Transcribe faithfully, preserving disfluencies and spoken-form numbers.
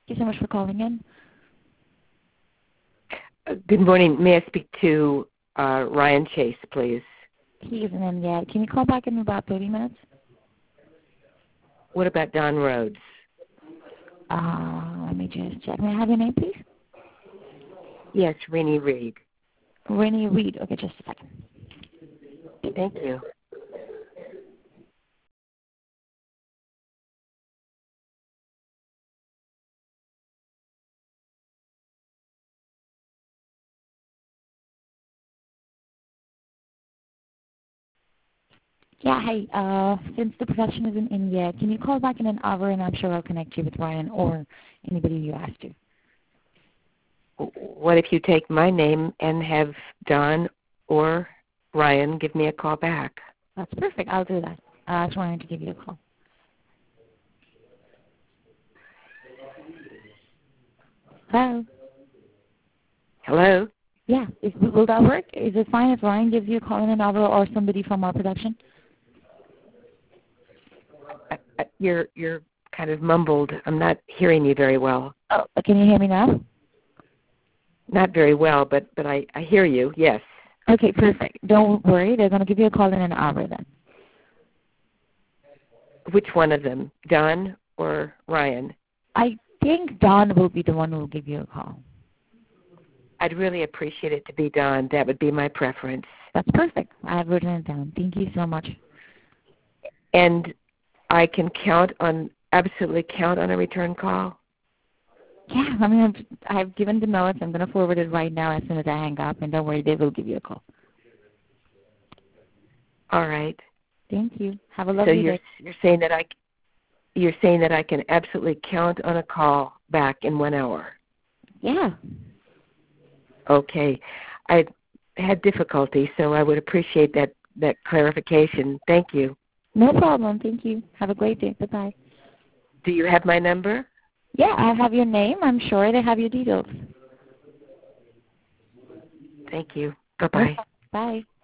Thank you so much for calling in. Uh, good morning. May I speak to uh, Ryan Chase, please? He isn't in yet. Can you call back in about thirty minutes? What about Don Rhodes? Uh, let me just check. May I have your name, please? Yes, Rennie Reed. Rennie Reed. Okay, just a second. Thank you. Yeah, hey, uh, since the production isn't in yet, can you call back in an hour and I'm sure I'll connect you with Ryan or anybody you asked to. What if you take my name and have Don or Ryan give me a call back? That's perfect. I'll do that. I'll ask Ryan to give you a call. Hello? Hello? Yeah, is, will that work? Is it fine if Ryan gives you a call in an hour or somebody from our production? Uh, uh, you're you're kind of mumbled. I'm not hearing you very well. Oh, can you hear me now? Not very well, but but I, I hear you. Yes. Okay, perfect. Don't worry. They're going to give you a call in an hour then. Which one of them, Don or Ryan? I think Don will be the one who will give you a call. I'd really appreciate it to be Don. That would be my preference. That's perfect. I've written it down. Thank you so much. And I can count on, absolutely count on a return call? Yeah, I mean, I've, I've given the notes. I'm going to forward it right now as soon as I hang up, and don't worry, they will give you a call. All right. Thank you. Have a lovely so you're, day. you're saying that I, you're saying that I can absolutely count on a call back in one hour? Yeah. Okay. I had difficulty, so I would appreciate that, that clarification. Thank you. No problem. Thank you. Have a great day. Bye-bye. Do you have my number? Yeah, I have your name. I'm sure they have your details. Thank you. Bye-bye. Bye.